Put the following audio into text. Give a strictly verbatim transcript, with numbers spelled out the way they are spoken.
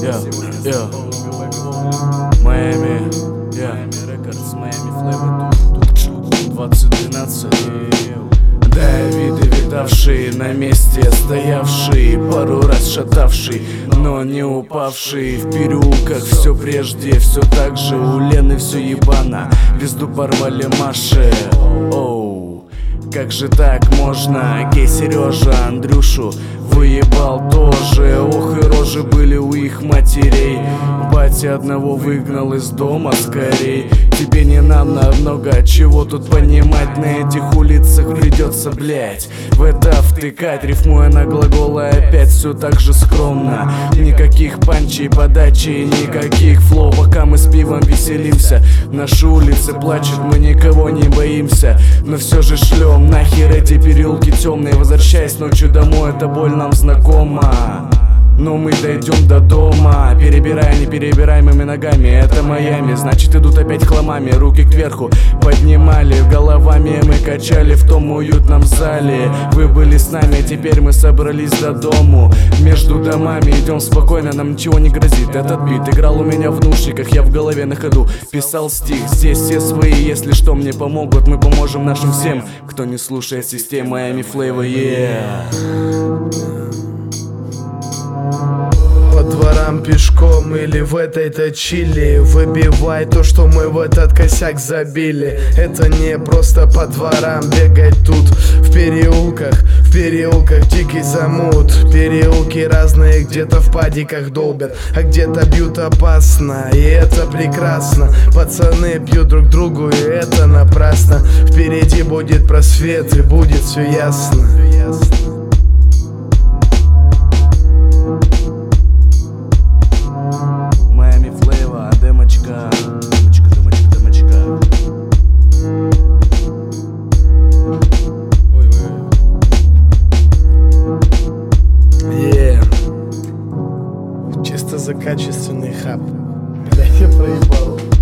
Yeah, yeah. Майами, yeah. Рекордс, Майами Флэва, двадцать двенадцать. Да, виды видавшие, на месте стоявший, пару раз шатавший, но не упавший. В переулках все прежде, все так же. У Лены все ебано, звезду порвали Маши. Оу, как же так можно? Гей Сережа Андрюшу выебал тоже. Ох, и рожи были у их матерей. Батя одного выгнал из дома скорей. Тебе не надо много чего тут понимать. На этих улицах придется, блять, в это втыкать. Рифмуя на глаголы опять все так же скромно. Никаких панчей, подачи, никаких флоу. Пока мы с пивом веселимся, наши улицы плачут, мы никого не боимся. Но все же шлем нахер эти переулки темные. Возвращаясь ночью домой, эта боль нам знакома. Но мы дойдем до дома, перебирая неперебираемыми ногами. Это Майами, значит идут опять хламами. Руки кверху поднимали, головами мы качали в том уютном зале. Вы были с нами, теперь мы собрались до дому. Между домами идем спокойно, нам ничего не грозит. Этот бит играл у меня в наушниках, я в голове на ходу писал стих. Здесь все свои, если что, мне помогут. Мы поможем нашим всем, кто не слушает систему Майами Флэва, yeah. По дворам пешком или в этой-то чили, выбивай то, что мы в этот косяк забили. Это не просто по дворам бегать тут. В переулках, в переулках дикий замут. Переулки разные, где-то в падиках долбят, а где-то бьют опасно, и это прекрасно. Пацаны бьют друг другу, и это напрасно. Впереди будет просвет, и будет все ясно. Чисто за качественный хаб. Блядь, я проебал.